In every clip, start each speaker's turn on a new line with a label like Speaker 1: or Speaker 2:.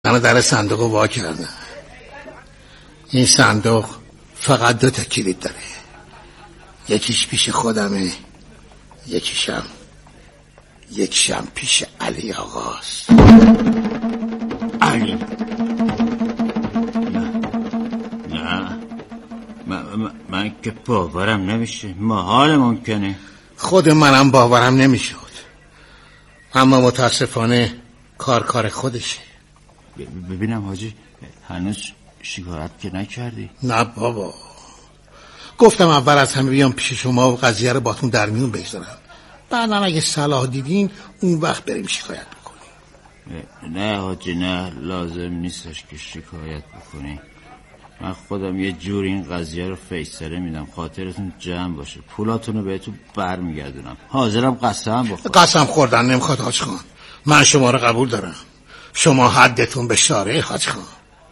Speaker 1: من در صندوق رو وا کردم. این صندوق فقط 2 کلید داره، یکیش پیش خودمه، یکیشم پیش علی آقاست.
Speaker 2: علی؟ نه من که باورم نمیشه، محال ممکنه.
Speaker 1: خود منم باورم نمیشد، اما متاسفانه کار خودشه.
Speaker 2: ببینم حاجی، هنوز شکایت که نکردی؟
Speaker 1: نه بابا، گفتم اول از همه بیام پیش شما و قضیه رو باتون در میون بگذارم، بعدم اگه صلاح دیدین اون وقت بریم شکایت بکنیم.
Speaker 2: نه حاجی، نه لازم نیستش که شکایت بکنی. من خودم یه جور این قضیه رو فیصله میدم، خاطرتون جمع باشه. پولاتون رو بهتون برمیگردونم. حاضرم قسم بخورم.
Speaker 1: قسم خوردن نمیخواد حاج خان، من شما رو قبول دارم. شما حدتون به شارع حاج خان.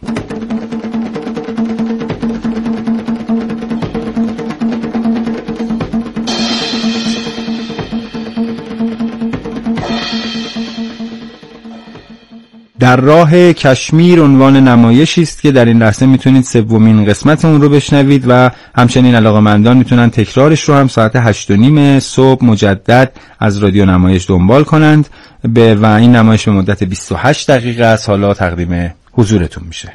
Speaker 3: در راه کشمیر عنوان نمایشی است که در این لحظه میتونید 3مین قسمت اون رو بشنوید و همچنین علاقه‌مندان میتونن تکرارش رو هم ساعت 8:30 صبح مجدد از رادیو نمایش دنبال کنند و این نمایش به مدت 28 دقیقه است. حالا تقدیم حضورتون میشه.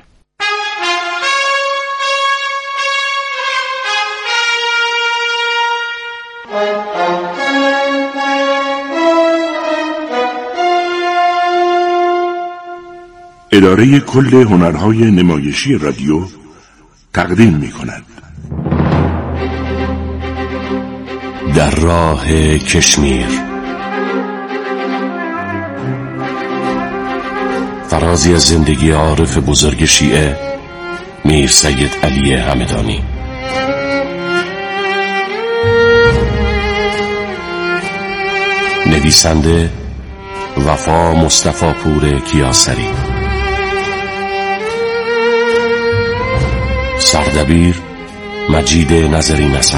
Speaker 4: اداره کل هنرهای نمایشی رادیو تقدیم می کند در راه کشمیر، فرازی از زندگی عارف بزرگ شیعه میر سید علی همدانی. نویسنده وفا مصطفی پور کیاسری. سردبیر مجید نظری نصر.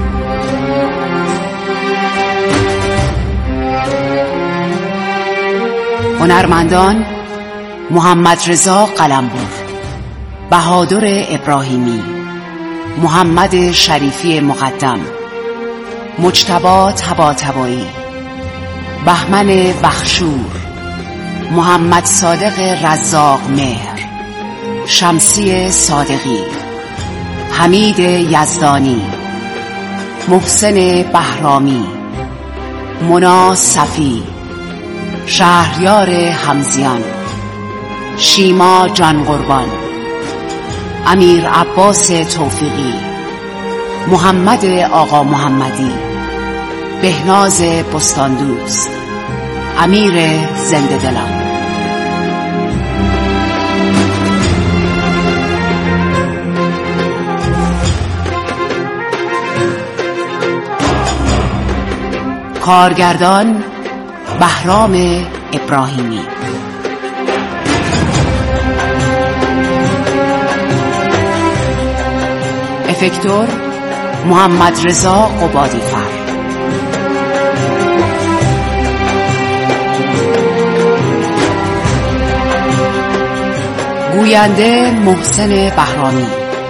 Speaker 5: هنرمندان: محمد رضا قلمبر، بهادر ابراهیمی، محمد شریفی مقدم، مجتبی طباطبایی، بهمن بخشور، محمد صادق رزاق مهر، شمسی صادقی، حمید یزدانی، محسن بهرامی، منا صفی، شهریار حمزیان، شیما جان قربان، امیر عباس توفیقی، محمد آقا محمدی، بهناز بستاندوست، امیر زنده دلم. کارگردان: بهرام ابراهیمی. افکتور: محمد رضا قبادی‌فر. گوینده: محسن بهرامی.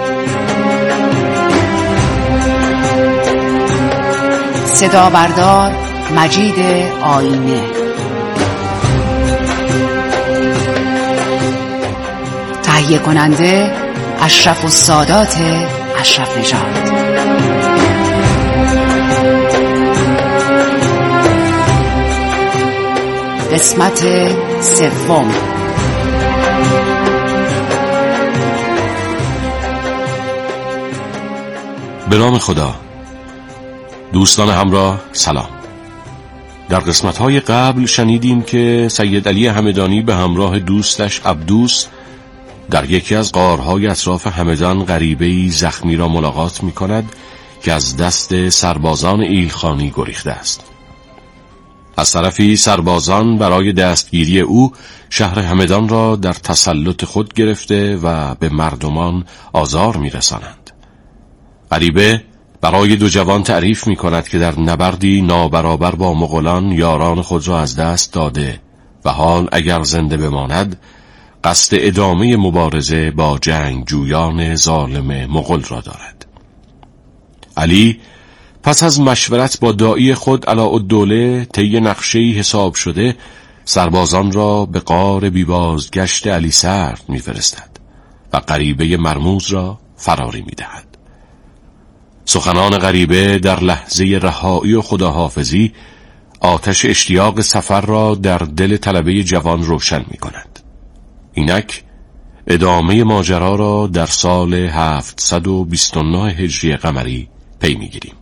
Speaker 5: صدا بردار: مجید آینه. تهیه کننده: اشرف السادات اشرف نژاد. قسمت 3.
Speaker 4: به نام خدا. دوستان همراه سلام. در قسمت‌های قبل شنیدیم که سید علی همدانی به همراه دوستش عبدوس در یکی از غارهای اطراف همدان غریبه‌ای زخمی را ملاقات می‌کند که از دست سربازان ایلخانی گریخته است. از طرفی سربازان برای دستگیری او شهر همدان را در تسلط خود گرفته و به مردمان آزار می‌رسانند. غریبه برای 2 جوان تعریف می کند که در نبردی نابرابر با مغولان یاران خود را از دست داده و حال اگر زنده بماند قصد ادامه مبارزه با جنگجویان ظالم مغول را دارد. علی پس از مشورت با داعی خود علاءالدوله طی نقشه‌ای حساب شده سربازان را به غار بیبازگشت علی سرد می‌فرستد و غریبه مرموز را فراری می‌دهد. سخنان غریبه در لحظه رهایی و خداحافظی آتش اشتیاق سفر را در دل طلبه جوان روشن می‌کند. اینک ادامه ماجرا را در سال 729 هجری قمری پی می‌گیریم.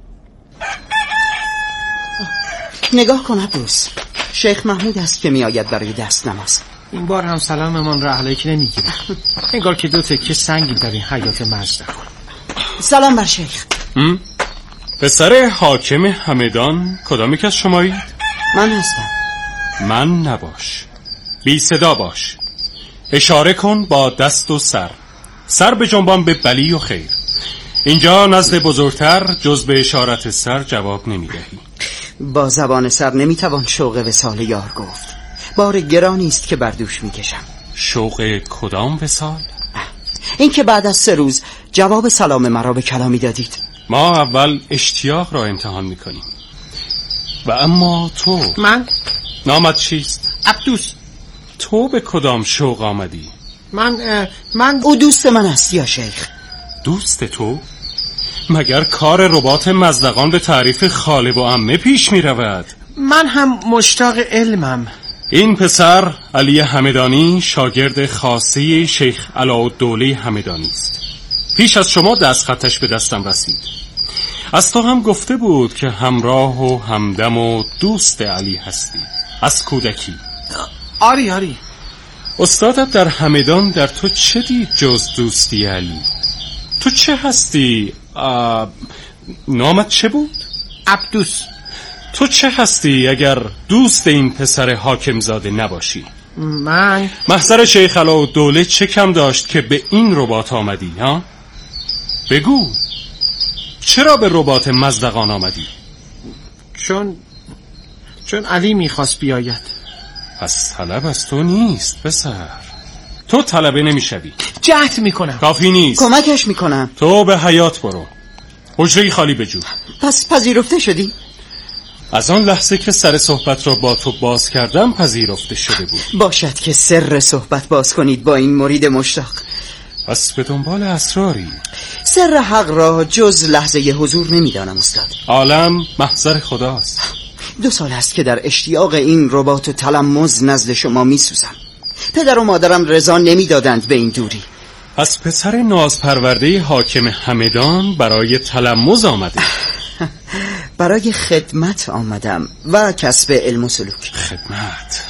Speaker 6: نگاه کن عبدوس، شیخ محمود است که می آید برای دست نماز.
Speaker 7: این بار هم سلاممان را علیک نمیگیرم، انگار که 2 تکه سنگی در این حیات مزدق.
Speaker 6: سلام بر شیخ.
Speaker 8: پسر حاکم همدان کدام یک از شمایید؟
Speaker 6: من هستم.
Speaker 8: من نباش، بی صدا باش، اشاره کن با دست و سر به جنبان به بلی و خیر. اینجا نزد بزرگتر جز به اشارت سر جواب نمیدهی.
Speaker 6: با زبان سر نمیتوان شوق وصال یار گفت. بار گرانی است که بر دوش میکشم.
Speaker 8: شوق کدام وصال؟
Speaker 6: این که بعد از 3 روز جواب سلام مرا به کلامی دادید.
Speaker 8: ما اول اشتیاق را امتحان میکنیم. و اما تو؟
Speaker 7: من؟
Speaker 8: نامت چیست؟
Speaker 7: عبدوس.
Speaker 8: تو به کدام شوق آمدی؟
Speaker 7: من
Speaker 6: او دوست من است یا شیخ.
Speaker 8: دوست تو؟ مگر کار رباط مزدقان به تعریف خاله و عمه پیش می رود؟
Speaker 7: من هم مشتاق علمم.
Speaker 8: این پسر علی همدانی شاگرد خاصه شیخ علاءالدوله همدانی است. پیش از شما دست خطش به دستم رسید. از تو هم گفته بود که همراه و همدم و دوست علی هستی از کودکی.
Speaker 7: آری.
Speaker 8: استادت در همدان در تو چه دید جز دوستی علی؟ تو چه هستی؟ نامت چه بود؟
Speaker 7: عبدوس.
Speaker 8: تو چه هستی اگر دوست این پسر حاکمزاده نباشی؟
Speaker 7: من
Speaker 8: محضر شیخ علاءالدوله چه کم داشت که به این رباط آمدی ها؟ بگو چرا به رباط مزدقان آمدی؟
Speaker 7: چون علی میخواست بیاید.
Speaker 8: پس طلب از تو نیست پسر، تو طلبه نمیشوی.
Speaker 7: جهد میکنم.
Speaker 8: کافی نیست.
Speaker 6: کمکش میکنم.
Speaker 8: تو به حیات برو، حجره خالی بجو.
Speaker 6: پس پذیرفته شدی؟
Speaker 8: از آن لحظه که سر صحبت را با تو باز کردم پذیرفته شده بود.
Speaker 6: باشد که سر صحبت باز کنید با این مرید مشتاق.
Speaker 8: پس به دنبال اسراری.
Speaker 6: سر حق را جز لحظه حضور نمیدانم استاد.
Speaker 8: عالم محضر خداست.
Speaker 6: 2 سال است که در اشتیاق این رباط و تلمذ نزد شما میسوزم. پدر و مادرم رضا نمیدادند به این دوری.
Speaker 8: پس پسر نازپرورده حاکم همدان برای تلمذ آمده؟
Speaker 6: برای خدمت آمدم و کسب علم و سلوک.
Speaker 8: خدمت.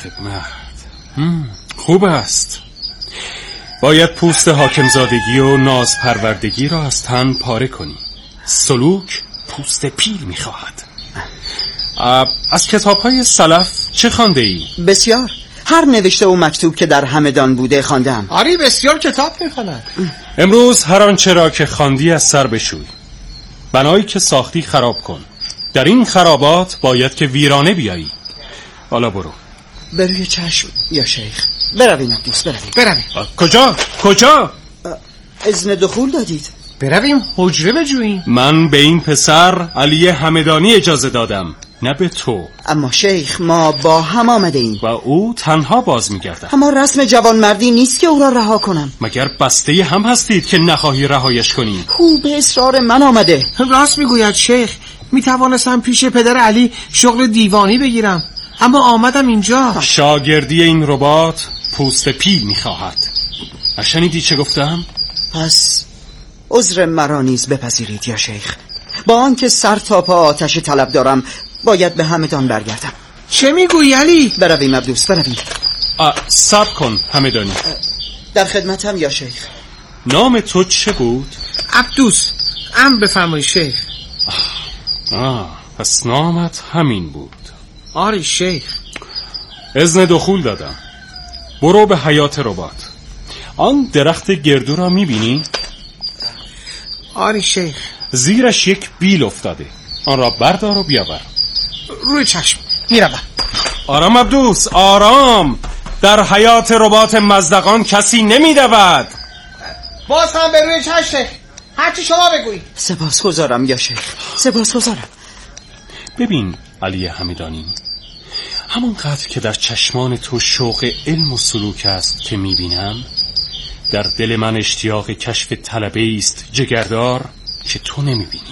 Speaker 8: خوب است. باید پوست حاکمزادگی و نازپروردگی را از تن پاره کنی. سلوک پوست پیل میخواهد. از کتاب‌های سلف چه خوانده ای؟
Speaker 6: بسیار. هر نوشته و مکتوب که در همدان بوده خواندم.
Speaker 7: آری بسیار کتاب میخواند.
Speaker 8: امروز هر آنچه را که خواندی از سر بشوی. بنایی که ساختی خراب کن. در این خرابات باید که ویرانه بیایی. حالا برو.
Speaker 6: بروی چشم یا شیخ. برویم عبدوس، برویم.
Speaker 8: کجا؟
Speaker 6: اذن دخول دادید.
Speaker 7: برویم حجره بجوییم.
Speaker 8: من به این پسر علی همدانی اجازه دادم، نه به تو.
Speaker 6: اما شیخ ما با هم آمده ایم
Speaker 8: و او تنها باز میگردد.
Speaker 6: اما رسم جوانمردی نیست که او را رها کنم.
Speaker 8: مگر بسته هم هستید که نخواهی رهایش کنی؟
Speaker 6: او به اصرار من آمده.
Speaker 7: راست میگوید شیخ. میتوانستم پیش پدر علی شغل دیوانی بگیرم، اما آمدم اینجا.
Speaker 8: شاگردی این رباط پوست پیل میخواهد. شنیدی چه گفتم؟
Speaker 6: پس عذر مرا نیز بپذیرید یا شیخ. با آنکه سر تا پا آتش طلب دارم باید به همدان برگردم.
Speaker 7: چه میگویی علی؟
Speaker 6: برویم عبدوس، برویم.
Speaker 8: صبر کن همدانی.
Speaker 6: در خدمتم یا شیخ.
Speaker 8: نام تو چه بود؟
Speaker 7: عبدوس. بفرمایید شیخ.
Speaker 8: پس نامت همین بود.
Speaker 7: آری شیخ.
Speaker 8: اذن دخول دادم. برو به حیات رباط. آن درخت گردو را میبینی؟
Speaker 7: آری شیخ.
Speaker 8: زیرش یک بیل افتاده، آن را بردار و بیاور.
Speaker 7: روی چشم میروم.
Speaker 8: آرام عبدوس، آرام. در حیات رباط مزدقان کسی نمی‌دود.
Speaker 7: باز هم به روی چشم شیخ، هرچی شما بگویید.
Speaker 6: سپاسگزارم یا شیخ، سپاسگزارم.
Speaker 8: ببین علی همدانی، همانقدر که در چشمان تو شوق علم و سلوک است که میبینم، در دل من اشتیاق کشف طلبه است جگردار که تو نمیبینی.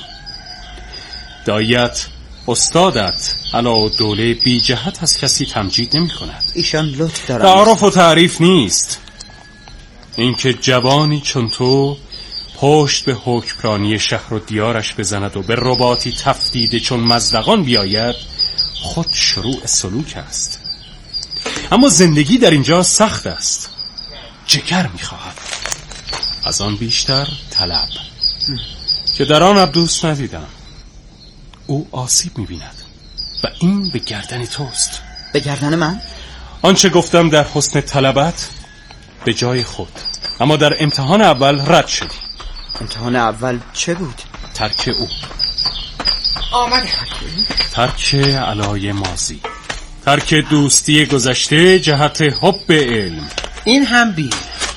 Speaker 8: دایت استادت علاءالدوله بی جهت از کسی تمجید نمی کند.
Speaker 6: ایشان لطف دارم.
Speaker 8: تعارف و تعریف نیست. اینکه جوانی چون تو پشت به حکمرانی شهر و دیارش بزند و به رباطی تفدیده چون مزدقان بیاید، خود شروع سلوک است. اما زندگی در اینجا سخت است، جگر می‌خواهد، از آن بیشتر طلب که در آن عبدوس ندیدم. او آسیب می‌بیند و این به گردن توست.
Speaker 6: به گردن من؟
Speaker 8: آنچه گفتم در حسن طلبت به جای خود، اما در امتحان اول رد شدی.
Speaker 6: امتحان اول چه بود؟
Speaker 8: ترک او.
Speaker 7: آمده.
Speaker 8: ترک علای ماضی، ترک دوستی گذشته جهت حب علم.
Speaker 7: این هم بی.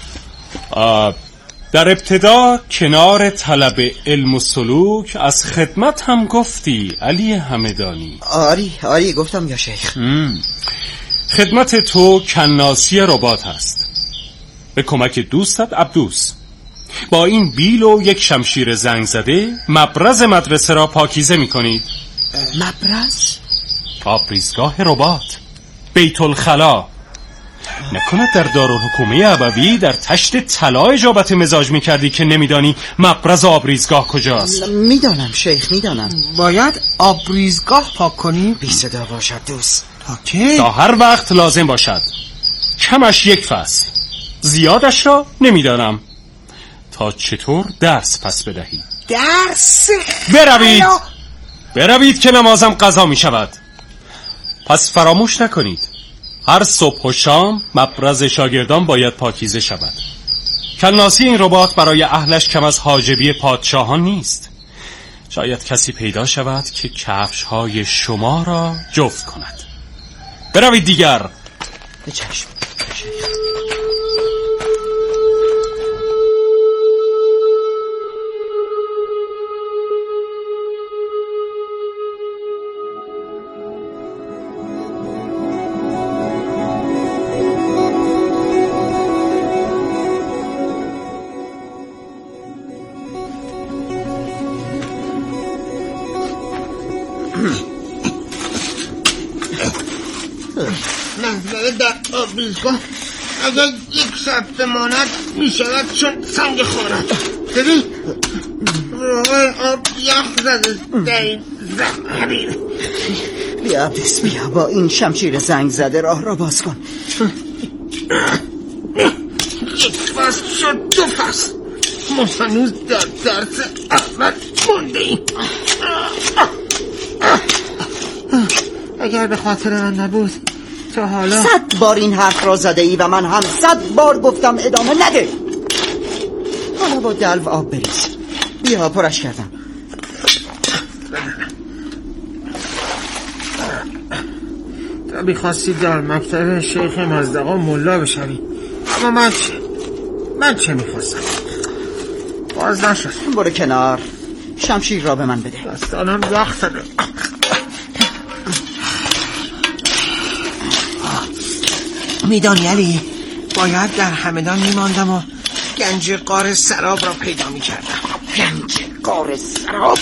Speaker 8: در ابتدا کنار طلب علم و سلوک از خدمت هم گفتی علی همدانی.
Speaker 6: آری گفتم یا شیخ.
Speaker 8: خدمت تو کناسی رباط هست به کمک دوستت عبدوس. با این بیل و یک شمشیر زنگ زده مبرز مدرسه را پاکیزه می کنید.
Speaker 6: مبرز؟
Speaker 8: آبریزگاه رباط، بیت الخلا. نکند در دارالحکومه ابوی در تشت طلا اجابت مزاج می کردی که نمیدانی مبرز آبریزگاه کجاست؟
Speaker 6: میدانم شیخ، میدانم.
Speaker 7: باید آبریزگاه پاک کنی؟
Speaker 6: بی صدا باشد دوست.
Speaker 7: پاکه؟
Speaker 8: تا هر وقت لازم باشد، کمش یک فصل، زیادش را نمیدانم. تا چطور درس پس بدهید؟
Speaker 7: درس؟
Speaker 8: بروید که نمازم قضا می شود. پس فراموش نکنید هر صبح و شام مبرز شاگردان باید پاکیزه شود. کناسی این رباط برای اهلش کم از حاجبی پادشاهان نیست. شاید کسی پیدا شود که کفش‌های شما را جفت کند. بروید دیگر.
Speaker 6: به چشم.
Speaker 1: منظره در آبریزگاه اگر یک شب بماند می شود چون سنگ خورد. ببین روی آب یخ زده در این زمین.
Speaker 6: بیا عبدوس، بیا با این شمشیر زنگ زده راه را باز کن.
Speaker 1: یک فصل شد دو فصل، ما هنوز در درس اول مونده ایم. اگر به خاطر من نبود تا حالا
Speaker 6: 100 بار این حرف را زده ای و من هم 100 بار گفتم ادامه نده. حالا با دلو آب بریز. بیا پرش کردم.
Speaker 1: تا بیخواستی در مکتب شیخ مزدقان ملا بشوی، اما من چه میخواستم؟ باز نشد.
Speaker 6: برو کنار، شمشیر را به من بده.
Speaker 1: دستانم وقت داره.
Speaker 7: میدانی علی، باید در همدان میماندم و گنج غار سراب را پیدا میکردم.
Speaker 6: گنج غار سراب؟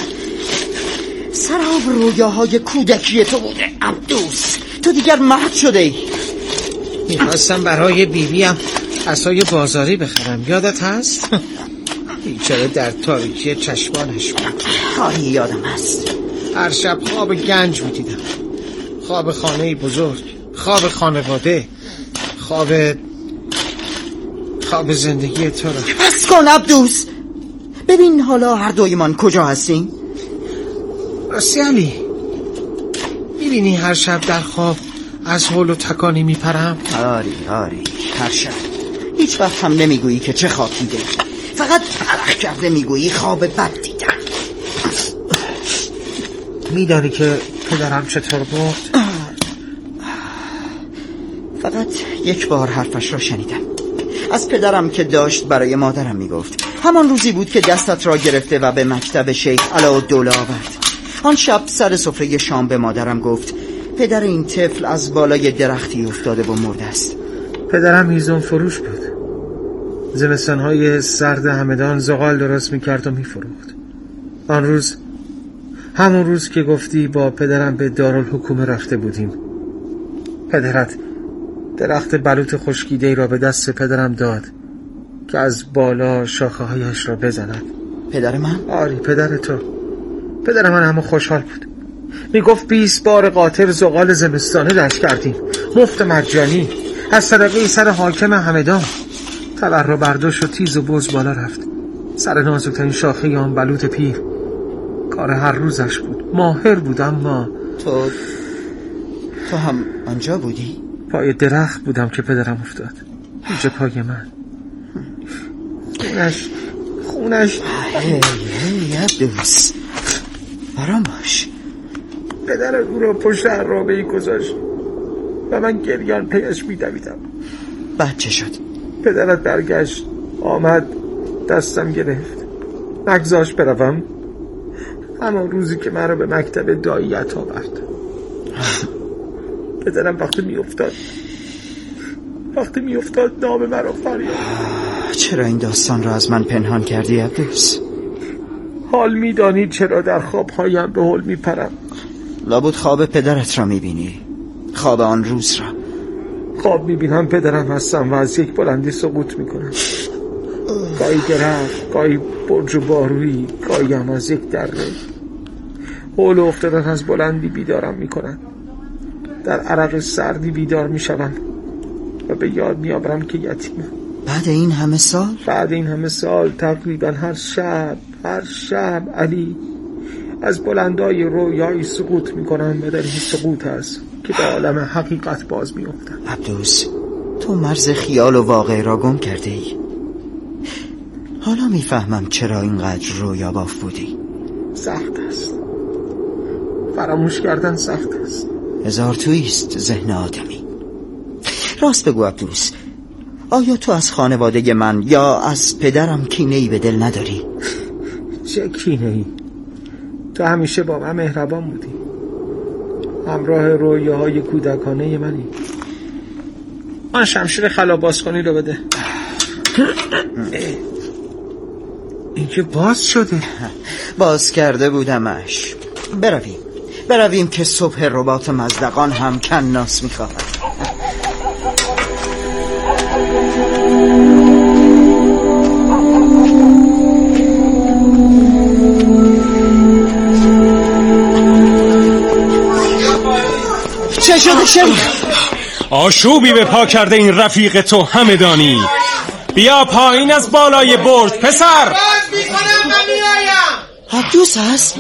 Speaker 6: سراب رویاهای کودکی تو بوده عبدوس. تو دیگر مرد شده ای.
Speaker 7: میخواستم برای بیبیم عصای بازاری بخرم، یادت هست؟ بیچاره در تاریکی چشمانش بود.
Speaker 6: آری یادم هست.
Speaker 7: هر شب خواب گنج میدیدم، خواب خانه بزرگ، خواب خانواده، خواب زندگی تو را.
Speaker 6: بس کن عبدوس. ببین حالا هر دویمان کجا هستیم؟
Speaker 7: راستی علی، میبینی هر شب در خواب از هول و تکانی میپرم؟
Speaker 6: آری هر شب. هیچ وقت هم نمیگویی که چه خواب دیده، فقط پرخ کرده میگویی خواب بد دیدم.
Speaker 7: میدانی که پدرم چطور بود؟
Speaker 6: فقط یک بار حرفش را شنیدم، از پدرم که داشت برای مادرم میگفت. همان روزی بود که دستت را گرفته و به مکتب شیخ علاءالدوله آورد. آن شب سر سفره شام به مادرم گفت پدر این طفل از بالای درختی افتاده و مرده است.
Speaker 7: پدرم هیزم فروش بود. زمستانهای سرد همدان زغال درست میکرد و میفروخت. آن روز، همون روز که گفتی با پدرم به دارالحکومه رفته بودیم، پدرت درخت بلوط خشکیده‌ای را به دست پدرم داد که از بالا شاخه‌هایش را بزند.
Speaker 6: پدر من؟
Speaker 7: آری، پدر تو. پدر من همه خوشحال بود. میگفت 20 بار قاطر زغال زمستانه دشت کردیم، مفت مجانی، از صدقه سر حاکم همدان. تبر را برداشت و تیز و بز بالا رفت سر نازکترین شاخه آن بلوط پیر. کار هر روزش بود، ماهر بود. اما
Speaker 6: تو هم آنجا بودی؟
Speaker 7: پای درخت بودم که پدرم افتاد، اینجا پای من. خونش
Speaker 6: عبدوس، آرام باش.
Speaker 7: پدر او را پشت عرابه‌ای گذاشت و من گریان پیش می‌دویدم.
Speaker 6: بعد چه شد؟
Speaker 7: پدرت برگشت، آمد دستم گرفت، نگذاشت بروم. اما روزی که من را به مکتب داعیت آورد، پدرم وقتی میافتاد نام مرا فریاد.
Speaker 6: چرا این داستان را از من پنهان کردی عبدوس؟
Speaker 7: حال میدانی چرا در خوابهایم به هول میپرم؟
Speaker 6: لابد خواب پدرت را میبینی، خواب آن روز را.
Speaker 7: خواب میبینم پدرم هستم و از یک بلندی سقوط میکنم، گاهی درخت، گاهی برج و بارویی، گاهی هم از یک دره. هول افتادن از بلندی بیدارم میکنن. در عرق سردی بیدار میشوم و به یاد میآورم که یتیمم.
Speaker 6: بعد این همه سال تقریبا هر شب علی از بلندای رویایی سقوط میکنم و در این سقوط است که به عالم حقیقت باز میافتم. عبدوس، تو مرز خیال و واقع را گم کرده ای. حالا میفهمم چرا اینقدر رویا باف بودی.
Speaker 7: سخت است، فراموش کردن سخت است.
Speaker 6: هزار تویست ذهن آدمی. راست بگو عبدوس، آیا تو از خانواده من یا از پدرم کینه‌ای به دل نداری؟
Speaker 7: چه کینه‌ای؟ تو همیشه با من مهربان بودی، همراه رویاهای کودکانه منی. من شمشیر خلابازخانی رو بده. این که باز شده.
Speaker 6: باز کرده بودمش. برویم که صبح رباط مزدقان هم کناس میخواهد. چه شده شیخ؟
Speaker 8: آشوبی به پا کرده این رفیق تو همدانی. بیا پایین از بالای برج پسر.
Speaker 1: باز میکنم و میایم.
Speaker 6: عبدوس هست؟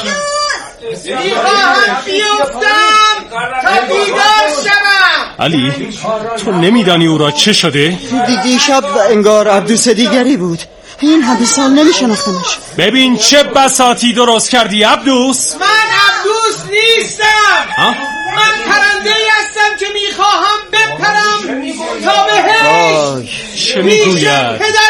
Speaker 1: میخواهم بیفتم تا بیدار شوم.
Speaker 8: علی، تو نمیدانی او را چه شده؟
Speaker 6: دیشب انگار عبدوس دیگری بود. این همه سال نمیشناختمش.
Speaker 8: ببین چه بساطی درست کردی عبدوس.
Speaker 1: من عبدوس نیستم. من پرنده‌ای هستم که میخواهم بپرم تا بهشت.
Speaker 8: چه میگوید؟
Speaker 1: پدر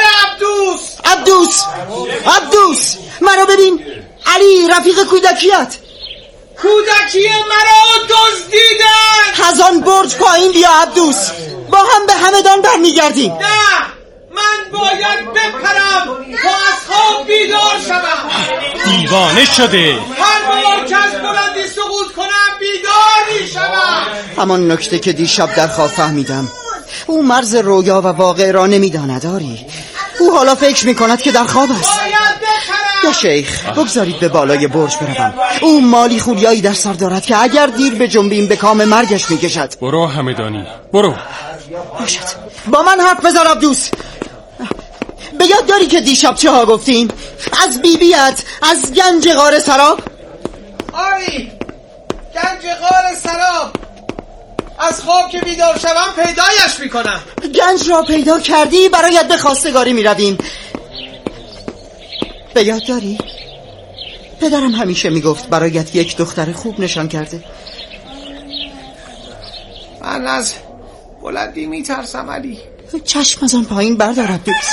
Speaker 6: عبدوس مرا ببین. علی، رفیق کودکیت.
Speaker 1: کودکی مرا دزدیدن.
Speaker 6: از آن برج پایین بیا عبدوس، با هم به همدان برمیگردیم.
Speaker 1: نه، من باید بپرم تا از خواب بیدار شوم.
Speaker 8: دیوانه شده.
Speaker 1: هر بار که از بلندی سقوط کنم بیدار میشوم.
Speaker 6: همان نکته که دیشب در خواب فهمیدم. او مرز رویا و واقع را نمیداند. آری، او حالا فکر میکند که در خواب است. یا شیخ، بگذارید به بالای برج بروم. او مالی خولیایی در سر دارد که اگر دیر به جنبیم به کام مرگش میکشد.
Speaker 8: برو همدانی، برو.
Speaker 6: باشد، با من حرف بزار عبدوس. به یاد داری که دیشب چه ها گفتیم؟ از بیبیت، از گنج غار سراب.
Speaker 1: آری، گنج غار سراب. از خواب که بیدار شوم پیدایش میکنم.
Speaker 6: گنج را پیدا کردی، برایت به خواستگاری میرویم. به یاد داری؟ پدرم همیشه میگفت برایت یک دختر خوب نشان کرده.
Speaker 1: من از
Speaker 6: بلندی میترسم علی.
Speaker 9: چشم از آن پایین بردار عبدوس.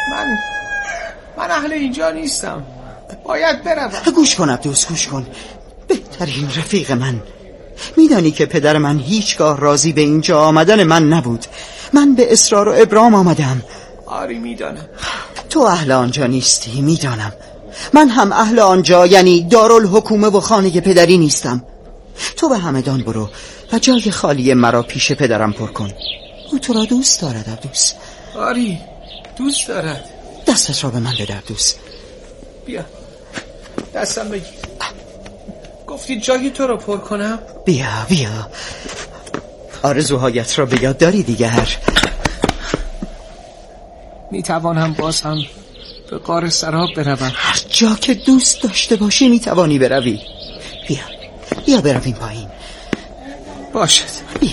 Speaker 6: من اهل اینجا نیستم، باید بروم.
Speaker 9: گوش کن عبدوس، گوش کن. بهترین رفیق من. میدانی که پدر من هیچگاه راضی به اینجا آمدن من نبود. من به اصرار و ابرام آمدم.
Speaker 6: آری میدانم.
Speaker 9: تو اهل آنجا نیستی، میدانم. من هم اهل آنجا یعنی دارالحکومه و خانه پدری نیستم. تو به همدان برو و جای خالی مرا پیش پدرم پر کن. او تو را دوست دارد عبدوس.
Speaker 6: آری دوست دارد.
Speaker 9: دستت را به من بده عبدوس.
Speaker 6: بیا دستم بگیر. گفتی جای تو را پر کنم؟
Speaker 9: بیا آرزوهایت را به یاد داری دیگر؟
Speaker 6: میتوانم باز هم به غار سراب بروم؟
Speaker 9: هر جا که دوست داشته باشی میتوانی بروی. بیا برویم پایین.
Speaker 6: باشد.
Speaker 9: بیا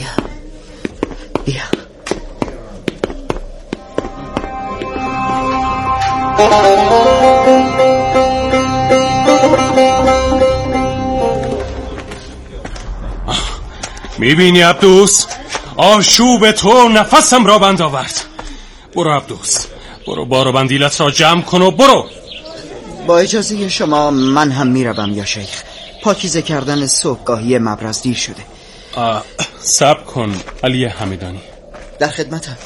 Speaker 8: میبینی عبدوس؟ آشوب تو نفسم را بند آورد. برو عبدوس، برو بار و بندیلت را جمع کن و برو.
Speaker 9: با اجازه شما من هم میروم یا شیخ. پاکیزه کردن صبحگاهی مبرز دیر شده.
Speaker 8: صبر کن علی همدانی.
Speaker 9: در خدمتم.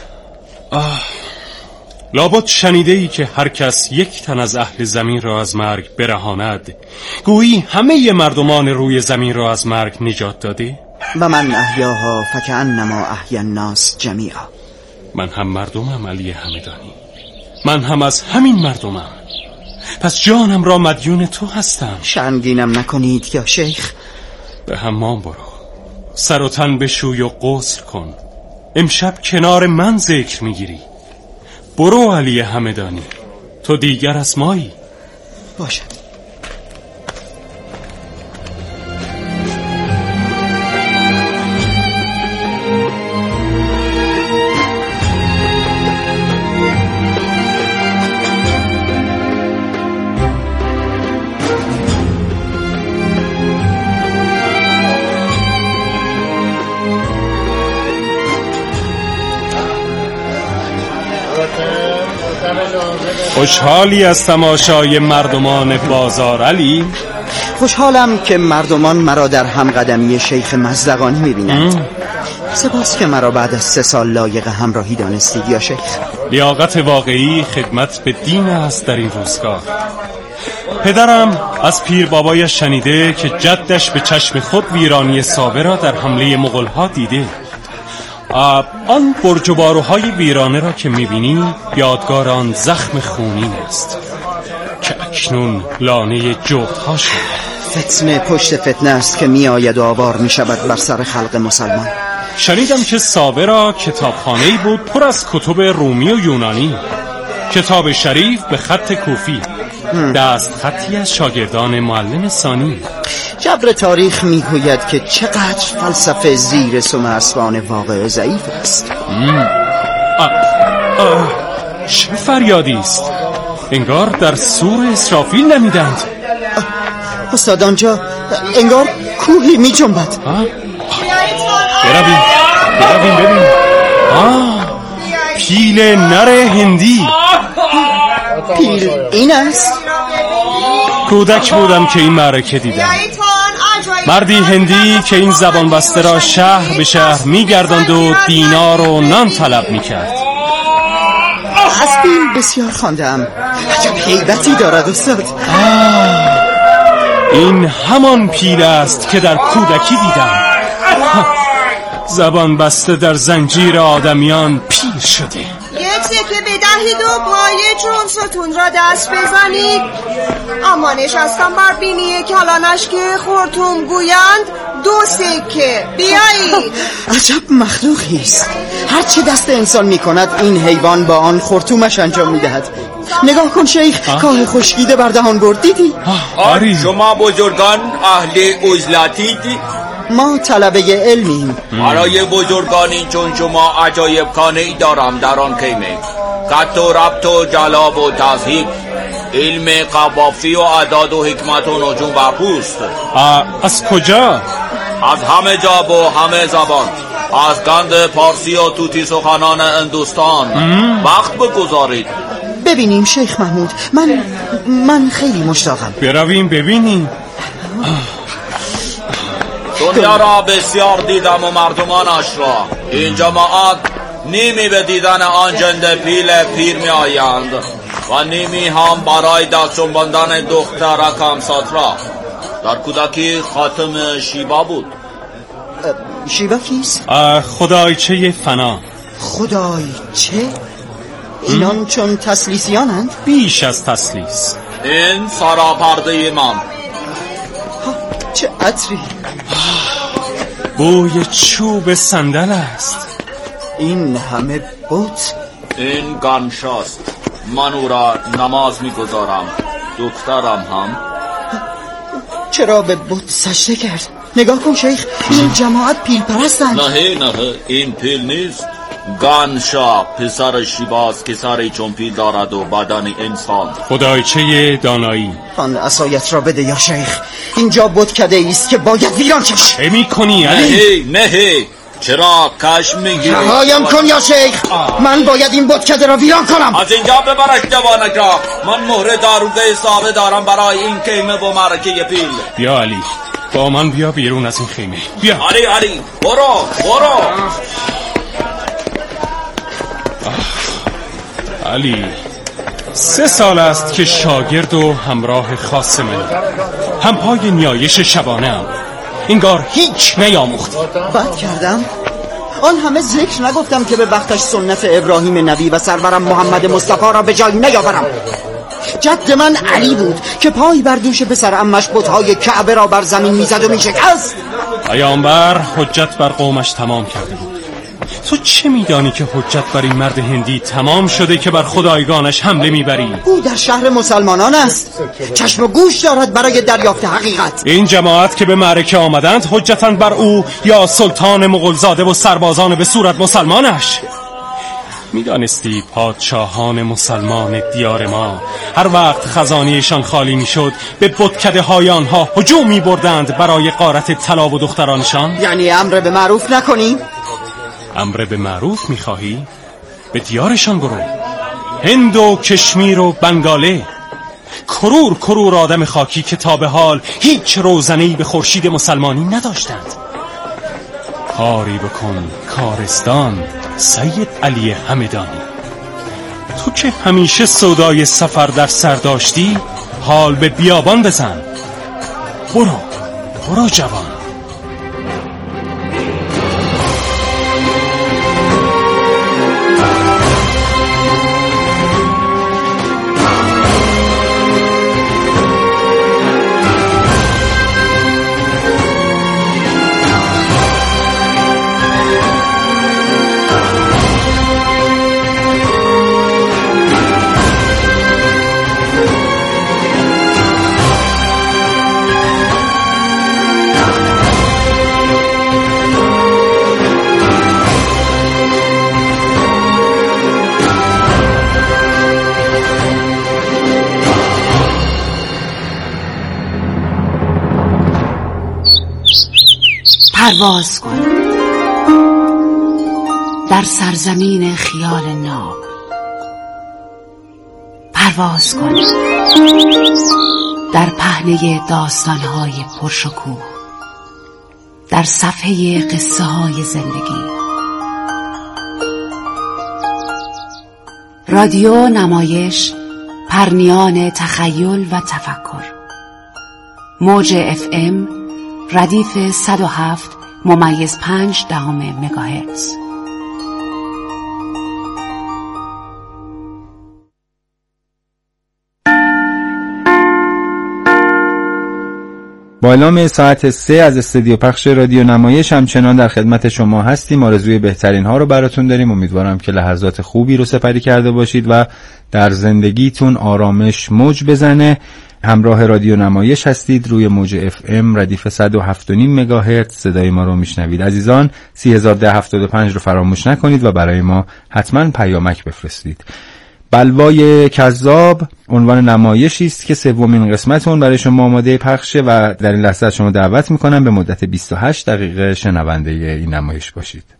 Speaker 8: لابد شنیده ای که هر کس یک تن از اهل زمین را از مرگ برهاند گویی همه مردمان روی زمین را از مرگ نجات داده.
Speaker 9: و من احیاها فکأنما احیا الناس جمیعا.
Speaker 8: من هم مردمم علی همدانی، من هم از همین مردمم. پس جانم را مدیون تو هستم.
Speaker 9: شرمگینم نکنید یا شیخ.
Speaker 8: به حمام برو، سر و تن بشوی و غسل کن. امشب کنار من ذکر میگیری. برو علی همدانی، تو دیگر از مایی.
Speaker 9: باشد.
Speaker 8: خوشحالی از تماشای مردمان بازار علی؟
Speaker 9: خوشحالم که مردمان مرا در همقدمی شیخ مزدقانی میبینند. سپاس که مرا بعد از 3 سال لایق همراهی دانستید یا شیخ.
Speaker 8: لیاقت واقعی خدمت به دین است در این روزگار. پدرم از پیر بابایش شنیده که جدش به چشم خود ویرانی ساوه را در حمله مغول‌ها دیده. آن برج و باروهای ویرانه را که میبینی یادگار آن زخم خونین است که اکنون لانه جغدها شده.
Speaker 9: فتنه پشت فتنه است که میآید و آوار میشود بر سر خلق مسلمان.
Speaker 8: شنیدم که ساوه را کتابخانه‌ای بود پر از کتب رومی و یونانی، کتاب شریف به خط کوفی، دست خطی از شاگردان معلم ثانی.
Speaker 9: جبر تاریخ میگوید که چقدر فلسفه زیر سم اسوان واقع ضعیف است.
Speaker 8: چه فریادی است؟ انگار در سور اسرافیل نمیدند.
Speaker 9: استاد آنجا انگار کوهی می جنبد.
Speaker 8: برویم ببین. پیل نر هندی.
Speaker 9: پیل این است؟
Speaker 8: کودک بودم که این معرکه دیدم. مردی هندی که این زبان بسته را شهر به شهر می‌گرداند و دینار و نان طلب می‌کرد.
Speaker 9: از پیل بسیار خواندم. عجب هیبتی دارد استاد.
Speaker 8: این همان پیل است که در کودکی دیدم. زبان بسته در زنجیر آدمیان پیر شده.
Speaker 10: یک سکه بدهید و پای چون ستون را دست بزنید. اما نشستم بر بینی کلانش که خورتوم گویند 2 سکه. بیایید.
Speaker 9: عجب مخلوقی است. هرچی دست انسان می کند این حیوان با آن خورتومش انجام می دهد. نگاه کن شیخ، کاه خشکیده بر دهان برد. دیدی؟
Speaker 11: شما بزرگان اهل عزلتید؟
Speaker 9: ما طلبه علمیم.
Speaker 11: برای بزرگانی چون شما عجایب خانه‌ای دارم در آن خیمه. خط و ربط و جلاب و تذهیب، علم قوافی و اعداد و حکمت و نجوم و پوست.
Speaker 8: از کجا؟
Speaker 11: از همه جا و همه زبان. از گند پارسی و توتی سخنان هندوستان وقت بگذارید.
Speaker 9: ببینیم شیخ محمود، من خیلی مشتاقم.
Speaker 8: برویم ببینیم.
Speaker 11: دنیا را بسیار دیدم و مردمانش را. این جماعت نیمی به دیدن آن جنده پیل پیر می آیند و نیمی هم برای دست جنباندن دخترک همساترا. در کودکی خاتم شیبا بود.
Speaker 9: شیبا کیست؟
Speaker 8: خدایچه فنا.
Speaker 9: خدایچه؟ اینان چون تسلیسیانند؟
Speaker 8: بیش از تسلیس.
Speaker 11: این سراپرده من.
Speaker 9: چه عطری!
Speaker 8: بوی چوب صندل است.
Speaker 9: این همه بت؟
Speaker 11: این گنشاست. من او را نماز میگذارم. دخترم هم.
Speaker 9: چرا به بت سجده کرد؟ نگاه کن شیخ، این جماعت پیل پرستند.
Speaker 11: نه این پیل نیست. گنشا پسر شیباست که سری چون پیل دارد و بدن انسان.
Speaker 8: خدایچه دانایی.
Speaker 9: آن عصایت را بده یا شیخ. اینجا بتکده ایست که باید ویران کش.
Speaker 8: چه میکنی علی؟
Speaker 11: نه چرا کش میگیری؟
Speaker 9: رهایم کن یا شیخ. من باید این بتکده را ویران کنم.
Speaker 11: از اینجا ببرش جوانک را. من مهر داروگه حسابه دارم برای این خیمه و معرکه پیل.
Speaker 8: بیا علی، با من بیا بیرون از این خیمه. بیا
Speaker 11: علی برو.
Speaker 8: علی 3 سال است که شاگرد و همراه خاص من، هم پای نیایش شبانه هم. انگار هیچ نیاموخت.
Speaker 9: بد کردم. آن همه ذکر نگفتم که به بختش سنت ابراهیم نبی و سرورم محمد مصطفی را به جای نیاورم. جد من علی بود که پای بر دوش پسر عمش بت‌های کعبه را بر زمین میزد و میشکست.
Speaker 8: پیامبر حجت بر قومش تمام کرده بود. تو چه میدانی که حجت بر این مرد هندی تمام شده که بر خدایگانش حمله میبری؟
Speaker 9: او در شهر مسلمانان است. چشم و گوش دارد برای دریافت حقیقت.
Speaker 8: این جماعت که به معرکه آمدند حجتند بر او یا سلطان مغولزاده و سربازان به صورت مسلمانش؟ میدانستی پادشاهان مسلمان دیار ما هر وقت خزانه‌شان خالی میشد به بتکده های آنها هجوم میبردند برای غارت طلا و دخترانشان؟
Speaker 9: یعنی امر به معروف نکنی؟
Speaker 8: امر به معروف میخواهی؟ به دیارشان برو. هند و کشمیر و بنگاله. کرور آدم خاکی که تا به حال هیچ روزنه‌ای به خورشید مسلمانی نداشتند. کاری بکن کارستان سید علی همدانی. تو که همیشه سودای سفر در سر داشتی، حال به بیابان بزن. برو جوان.
Speaker 5: پرواز کن در سرزمین خیال ناب. پرواز کن در پهنه داستان‌های پرشکوه، در صفحه قصه‌های زندگی. رادیو نمایش، پرنیان تخیل و تفکر. موج FM ردیف 107.5 مگاهرتز.
Speaker 3: با اعلام ساعت 3 از استودیو پخش رادیو نمایش همچنان در خدمت شما هستیم. آرزوی بهترین ها رو براتون داریم. امیدوارم که لحظات خوبی رو سپری کرده باشید و در زندگیتون آرامش موج بزنه. همراه رادیو نمایش هستید. روی موج FM ردیف 107.5 مگاهرتز صدای ما رو میشنوید. عزیزان 301075 رو فراموش نکنید و برای ما حتما پیامک بفرستید. بلوای کذاب عنوان نمایشی است که سومین قسمت اون برای شما آماده پخشه و در این لحظه شما دعوت میکنم به مدت 28 دقیقه شنونده این نمایش باشید.